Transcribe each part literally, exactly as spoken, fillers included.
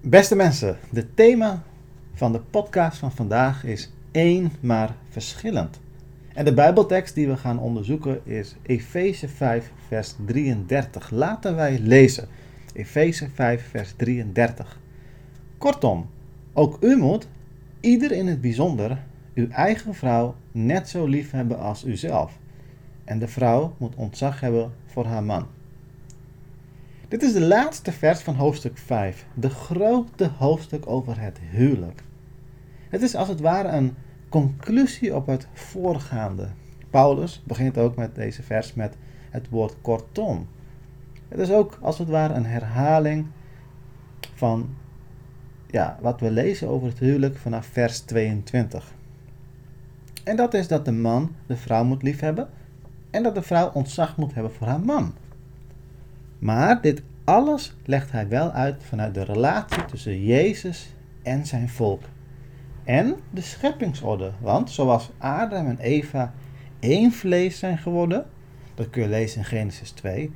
Beste mensen, het thema van de podcast van vandaag is één maar verschillend. En de Bijbeltekst die we gaan onderzoeken is Efeze vijf vers drieëndertig. Laten wij lezen. Efeze vijf vers drieëndertig. Kortom, ook u moet, ieder in het bijzonder, uw eigen vrouw net zo lief hebben als uzelf. En de vrouw moet ontzag hebben voor haar man. Dit is de laatste vers van hoofdstuk vijf, de grote hoofdstuk over het huwelijk. Het is als het ware een conclusie op het voorgaande. Paulus begint ook met deze vers met het woord kortom. Het is ook als het ware een herhaling van ja, wat we lezen over het huwelijk vanaf vers tweeëntwintig. En dat is dat de man de vrouw moet liefhebben en dat de vrouw ontzag moet hebben voor haar man. Maar dit alles legt hij wel uit vanuit de relatie tussen Jezus en zijn volk. En de scheppingsorde. Want zoals Adam en Eva één vlees zijn geworden, dat kun je lezen in Genesis twee.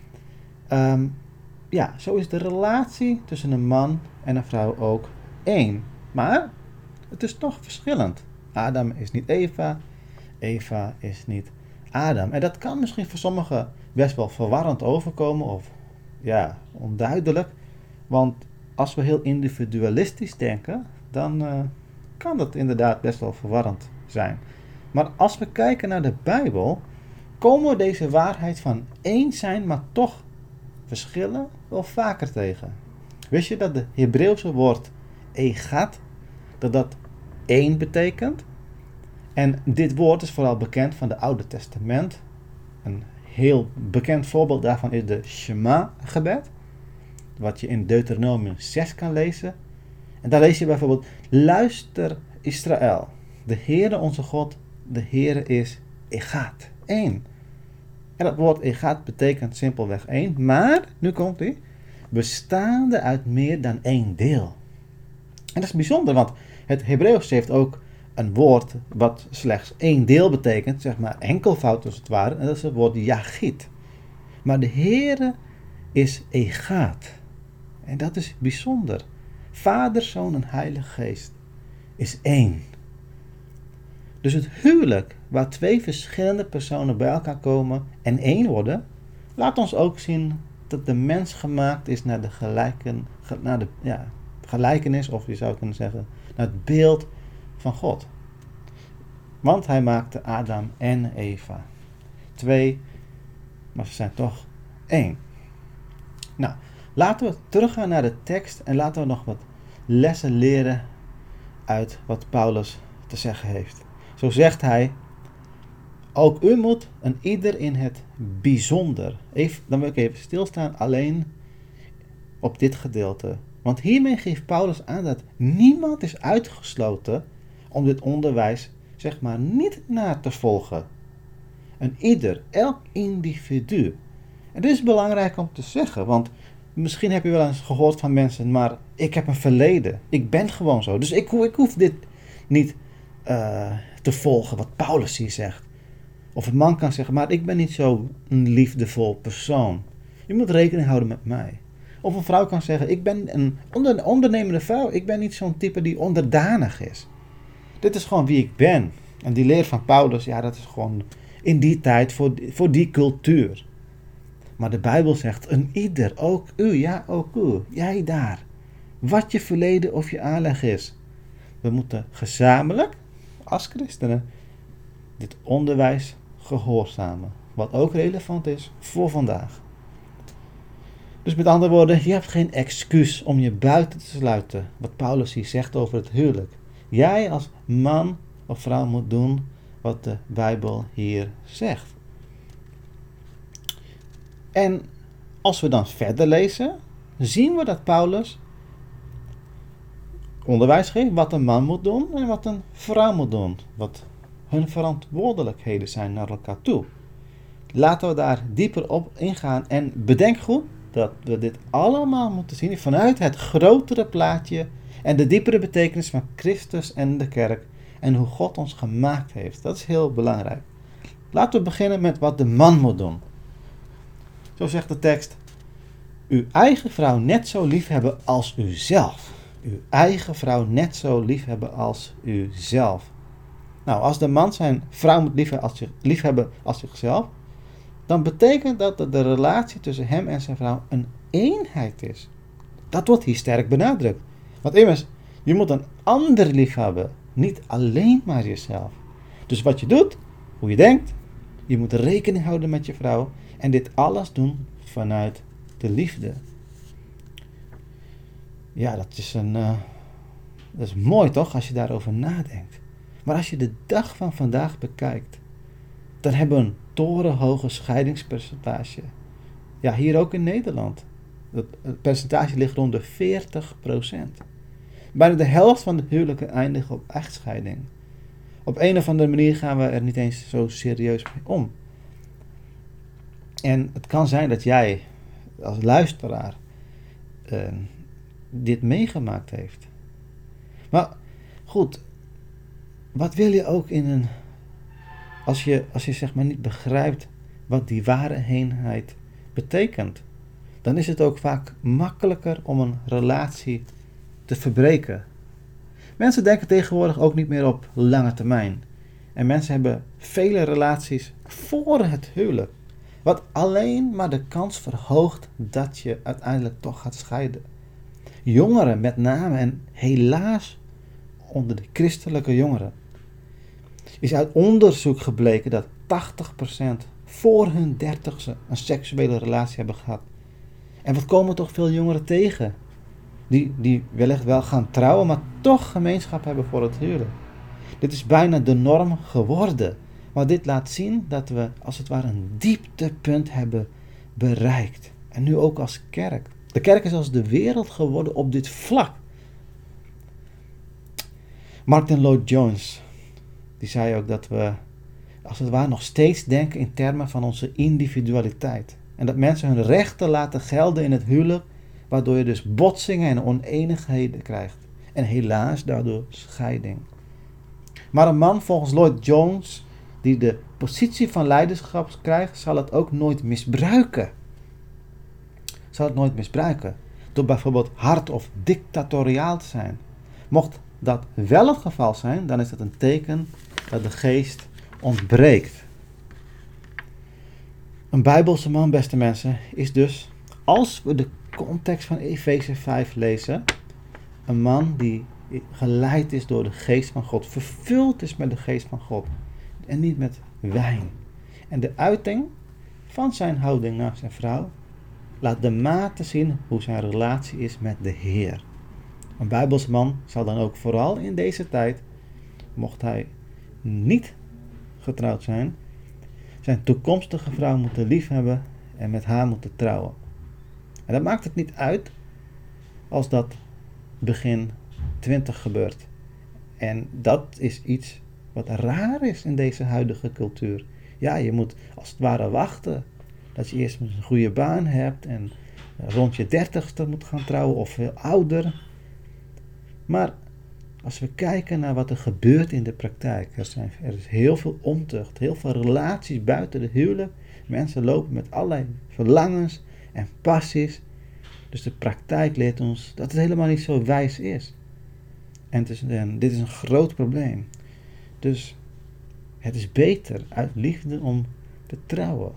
Um, ja, zo is de relatie tussen een man en een vrouw ook één. Maar het is toch verschillend. Adam is niet Eva, Eva is niet Adam. En dat kan misschien voor sommigen best wel verwarrend overkomen of ja, onduidelijk. Want als we heel individualistisch denken, dan uh, kan dat inderdaad best wel verwarrend zijn. Maar als we kijken naar de Bijbel, komen we deze waarheid van één zijn, maar toch verschillen wel vaker tegen. Wist je dat de Hebreeuwse woord egat, dat dat één betekent? En dit woord is vooral bekend van het Oude Testament. Een heel bekend voorbeeld daarvan is de Shema-gebed, wat je in Deuteronomium zes kan lezen. En daar lees je bijvoorbeeld: luister Israël, de Heere onze God, de Heere is egat, één. En dat woord egat betekent simpelweg één, maar, nu komt ie, bestaande uit meer dan één deel. En dat is bijzonder, want het Hebreeuws heeft ook een woord wat slechts één deel betekent, zeg maar enkelvoud als het ware, en dat is het woord Yachid. Maar de Heere is egat. En dat is bijzonder. Vader, Zoon en Heilige Geest is één. Dus het huwelijk, waar twee verschillende personen bij elkaar komen en één worden, laat ons ook zien dat de mens gemaakt is naar de, gelijken, naar de ja, gelijkenis, of je zou kunnen zeggen, naar het beeld van God. Want hij maakte Adam en Eva. Twee, maar ze zijn toch één. Nou, laten we teruggaan naar de tekst en laten we nog wat lessen leren uit wat Paulus te zeggen heeft. Zo zegt hij: ook u moet een ieder in het bijzonder. Even, dan wil ik even stilstaan alleen op dit gedeelte. Want hiermee geeft Paulus aan dat niemand is uitgesloten om dit onderwijs, zeg maar, niet na te volgen. Een ieder, elk individu. En dit is belangrijk om te zeggen, want misschien heb je wel eens gehoord van mensen, maar ik heb een verleden. Ik ben gewoon zo. Dus ik, ik hoef dit niet uh, te volgen wat Paulus hier zegt. Of een man kan zeggen, maar ik ben niet zo een liefdevol persoon. Je moet rekening houden met mij. Of een vrouw kan zeggen, ik ben een onder, ondernemende vrouw. Ik ben niet zo'n type die onderdanig is. Dit is gewoon wie ik ben. En die leer van Paulus, ja, dat is gewoon in die tijd voor, voor die cultuur. Maar de Bijbel zegt, een ieder, ook u, ja, ook u, jij daar. Wat je verleden of je aanleg is. We moeten gezamenlijk, als christenen, dit onderwijs gehoorzamen. Wat ook relevant is voor vandaag. Dus met andere woorden, je hebt geen excuus om je buiten te sluiten. Wat Paulus hier zegt over het huwelijk. Jij als man of vrouw moet doen wat de Bijbel hier zegt. En als we dan verder lezen, zien we dat Paulus onderwijs geeft wat een man moet doen en wat een vrouw moet doen. Wat hun verantwoordelijkheden zijn naar elkaar toe. Laten we daar dieper op ingaan en bedenk goed dat we dit allemaal moeten zien vanuit het grotere plaatje en de diepere betekenis van Christus en de kerk en hoe God ons gemaakt heeft. Dat is heel belangrijk. Laten we beginnen met wat de man moet doen. Zo zegt de tekst: uw eigen vrouw net zo lief hebben als uzelf. Uw eigen vrouw net zo lief hebben als uzelf. Nou, als de man zijn vrouw moet liefhebben als, zich, liefhebben als zichzelf, dan betekent dat dat de relatie tussen hem en zijn vrouw een eenheid is. Dat wordt hier sterk benadrukt. Want immers, je moet een ander liefhebben, niet alleen maar jezelf. Dus wat je doet, hoe je denkt, je moet rekening houden met je vrouw en dit alles doen vanuit de liefde. Ja, dat is, een, uh, dat is mooi toch, als je daarover nadenkt. Maar als je de dag van vandaag bekijkt, dan hebben we een torenhoge scheidingspercentage. Ja, hier ook in Nederland. Het percentage ligt rond de veertig procent. Bijna de helft van de huwelijken eindigt op echtscheiding. Op een of andere manier gaan we er niet eens zo serieus mee om. En het kan zijn dat jij als luisteraar uh, dit meegemaakt heeft. Maar goed, wat wil je ook in een... Als je, als je zeg maar niet begrijpt wat die ware eenheid betekent, dan is het ook vaak makkelijker om een relatie te verbreken. Mensen denken tegenwoordig ook niet meer op lange termijn. En mensen hebben vele relaties voor het huwelijk. Wat alleen maar de kans verhoogt dat je uiteindelijk toch gaat scheiden. Jongeren met name, en helaas onder de christelijke jongeren, is uit onderzoek gebleken dat tachtig procent voor hun dertigste een seksuele relatie hebben gehad. En wat komen toch veel jongeren tegen? Die, die wellicht wel gaan trouwen, maar toch gemeenschap hebben voor het huwelijk. Dit is bijna de norm geworden. Maar dit laat zien dat we als het ware een dieptepunt hebben bereikt. En nu ook als kerk. De kerk is als de wereld geworden op dit vlak. Martin Lloyd-Jones, die zei ook dat we als het ware nog steeds denken in termen van onze individualiteit. En dat mensen hun rechten laten gelden in het huwelijk, waardoor je dus botsingen en oneenigheden krijgt. En helaas daardoor scheiding. Maar een man volgens Lloyd-Jones die de positie van leiderschap krijgt, zal het ook nooit misbruiken. Zal het nooit misbruiken. Door bijvoorbeeld hard of dictatoriaal te zijn. Mocht dat wel het geval zijn, dan is het een teken dat de geest ontbreekt. Een Bijbelse man, beste mensen, is dus, als we de context van Efeze vijf lezen, een man die geleid is door de geest van God, vervuld is met de geest van God en niet met wijn. En de uiting van zijn houding naar zijn vrouw laat de mate zien hoe zijn relatie is met de Heer. Een Bijbelse man zal dan ook vooral in deze tijd, mocht hij niet getrouwd zijn, zijn toekomstige vrouw moeten liefhebben en met haar moeten trouwen. En dat maakt het niet uit als dat begin twintig gebeurt. En dat is iets wat raar is in deze huidige cultuur. Ja, je moet als het ware wachten dat je eerst een goede baan hebt en rond je dertigste moet gaan trouwen of veel ouder. Maar als we kijken naar wat er gebeurt in de praktijk, er, zijn, er is heel veel ontucht, heel veel relaties buiten de huwelijk. Mensen lopen met allerlei verlangens en passies. Dus de praktijk leert ons dat het helemaal niet zo wijs is. En, het is, en dit is een groot probleem. Dus het is beter uit liefde om te trouwen.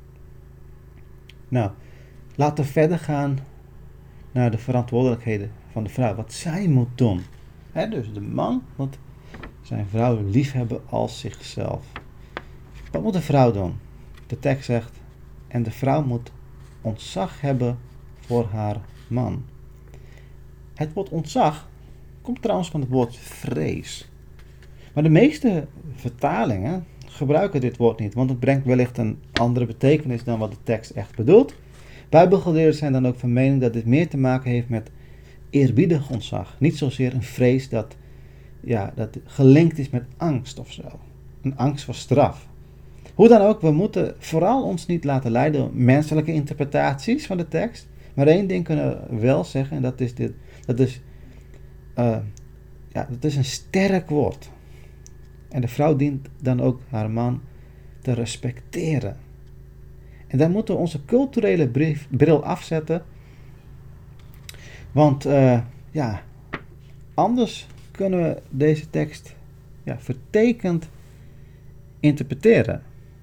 Nou, laten we verder gaan naar de verantwoordelijkheden van de vrouw. Wat zij moet doen. He, dus de man moet zijn vrouw liefhebben als zichzelf. Wat moet de vrouw doen? De tekst zegt, en de vrouw moet ontzag hebben voor haar man. Het woord ontzag komt trouwens van het woord vrees. Maar de meeste vertalingen gebruiken dit woord niet, want het brengt wellicht een andere betekenis dan wat de tekst echt bedoelt. Bijbelgeleerden zijn dan ook van mening dat dit meer te maken heeft met eerbiedig ontzag. Niet zozeer een vrees dat, ja, dat gelinkt is met angst of zo. Een angst voor straf. Hoe dan ook, we moeten vooral ons niet laten leiden door menselijke interpretaties van de tekst. Maar één ding kunnen we wel zeggen, en dat is dit. Dat is, uh, ja, dat is een sterk woord. En de vrouw dient dan ook haar man te respecteren. En dan moeten we onze culturele brief, bril afzetten Want uh, ja, anders kunnen we deze tekst ja, vertekend interpreteren.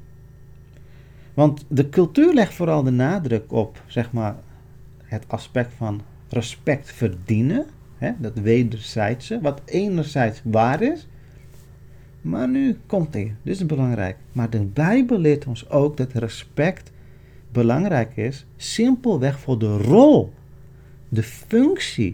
Want de cultuur legt vooral de nadruk op, zeg maar, het aspect van respect verdienen. Hè, dat wederzijdse, wat enerzijds waar is. Maar nu komt hij, dit is belangrijk. Maar de Bijbel leert ons ook dat respect belangrijk is, simpelweg voor de rol, de functie.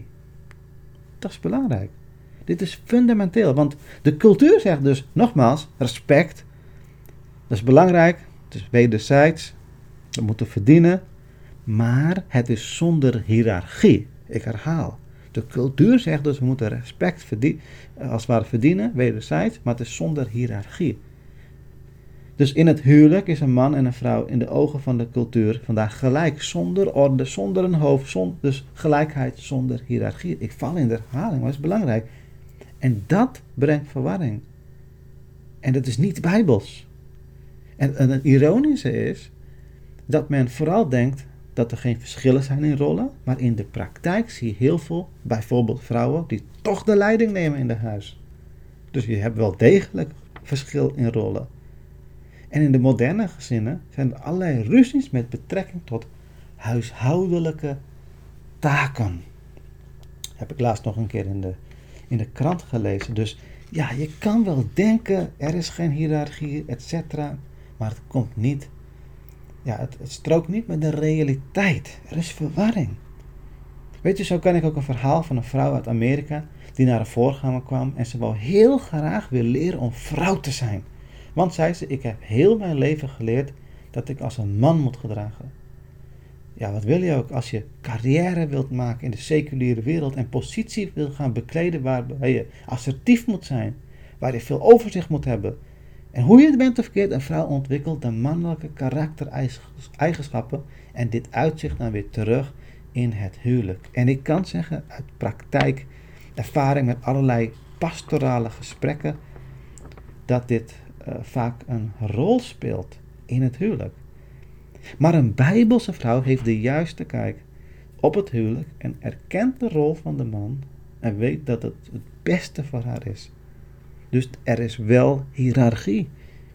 Dat is belangrijk. Dit is fundamenteel, want de cultuur zegt dus, nogmaals, respect, dat is belangrijk, het is wederzijds, we moeten verdienen, maar het is zonder hiërarchie. Ik herhaal. De cultuur zegt dus, we moeten respect verdien, als het ware verdienen, wederzijds, maar het is zonder hiërarchie. Dus in het huwelijk is een man en een vrouw in de ogen van de cultuur vandaag gelijk, zonder orde, zonder een hoofd, zonder, dus gelijkheid zonder hiërarchie. Ik val in de herhaling, maar dat is belangrijk. En dat brengt verwarring. En dat is niet bijbels. En, en het ironische is dat men vooral denkt dat er geen verschillen zijn in rollen, maar in de praktijk zie je heel veel, bijvoorbeeld vrouwen, die toch de leiding nemen in het huis. Dus je hebt wel degelijk verschil in rollen. En in de moderne gezinnen zijn er allerlei ruzies met betrekking tot huishoudelijke taken. Heb ik laatst nog een keer in de, in de krant gelezen. Dus ja, je kan wel denken, er is geen hiërarchie, et cetera. Maar het komt niet, ja, het, het strookt niet met de realiteit. Er is verwarring. Weet je, zo kan ik ook een verhaal van een vrouw uit Amerika die naar een voorganger kwam en ze wou heel graag weer leren om vrouw te zijn. Want, zei ze, ik heb heel mijn leven geleerd dat ik als een man moet gedragen. Ja, wat wil je ook als je carrière wilt maken in de seculiere wereld en positie wil gaan bekleden waarbij je assertief moet zijn, waar je veel overzicht moet hebben. En hoe je het bent of verkeerd, een vrouw ontwikkelt de mannelijke karaktereigenschappen en dit uitzicht dan weer terug in het huwelijk. En ik kan zeggen uit praktijk, ervaring met allerlei pastorale gesprekken, dat dit uh, vaak een rol speelt in het huwelijk. Maar een Bijbelse vrouw heeft de juiste kijk op het huwelijk en erkent de rol van de man en weet dat het het beste voor haar is. Dus er is wel hiërarchie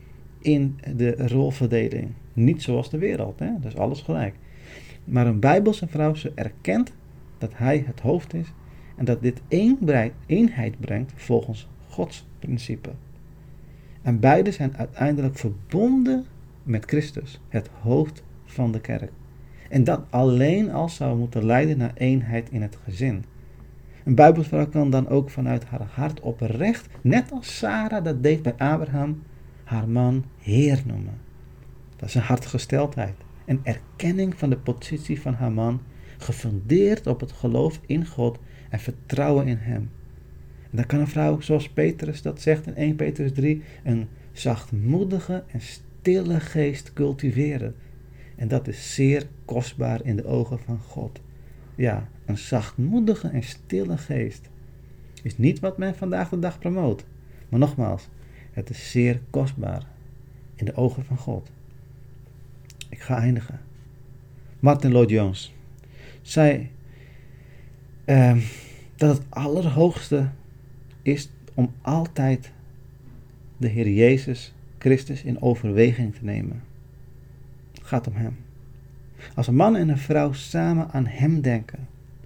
in de rolverdeling. Niet zoals de wereld, hè? Dat is alles gelijk. Maar een Bijbelse vrouw, ze erkent dat hij het hoofd is en dat dit eenheid brengt volgens Gods principe. En beide zijn uiteindelijk verbonden met Christus, het hoofd van de kerk. En dat alleen al zou moeten leiden naar eenheid in het gezin. Een Bijbelsvrouw kan dan ook vanuit haar hart oprecht, net als Sarah dat deed bij Abraham, haar man Heer noemen. Dat is een hartgesteldheid. Een erkenning van de positie van haar man, gefundeerd op het geloof in God en vertrouwen in hem. En dan kan een vrouw, zoals Petrus dat zegt in eerste Petrus drie, een zachtmoedige en stille geest cultiveren. En dat is zeer kostbaar in de ogen van God. Ja, een zachtmoedige en stille geest is niet wat men vandaag de dag promoot. Maar nogmaals, het is zeer kostbaar in de ogen van God. Ik ga eindigen. Martin Lloyd-Jones zei uh, dat het allerhoogste is om altijd de Heer Jezus Christus in overweging te nemen. Het gaat om hem. Als een man en een vrouw samen aan hem denken,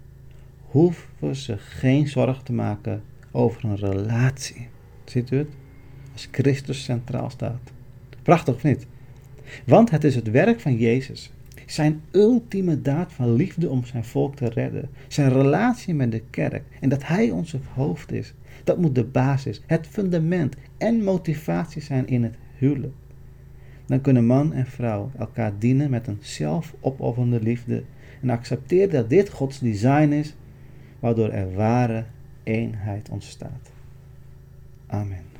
hoeven ze geen zorg te maken over een relatie. Ziet u het? Als Christus centraal staat. Prachtig of niet? Want het is het werk van Jezus. Zijn ultieme daad van liefde om zijn volk te redden. Zijn relatie met de kerk. En dat hij onze hoofd is. Dat moet de basis, het fundament en motivatie zijn in het huwelijk. Dan kunnen man en vrouw elkaar dienen met een zelfopofferende liefde. En accepteer dat dit Gods design is, waardoor er ware eenheid ontstaat. Amen.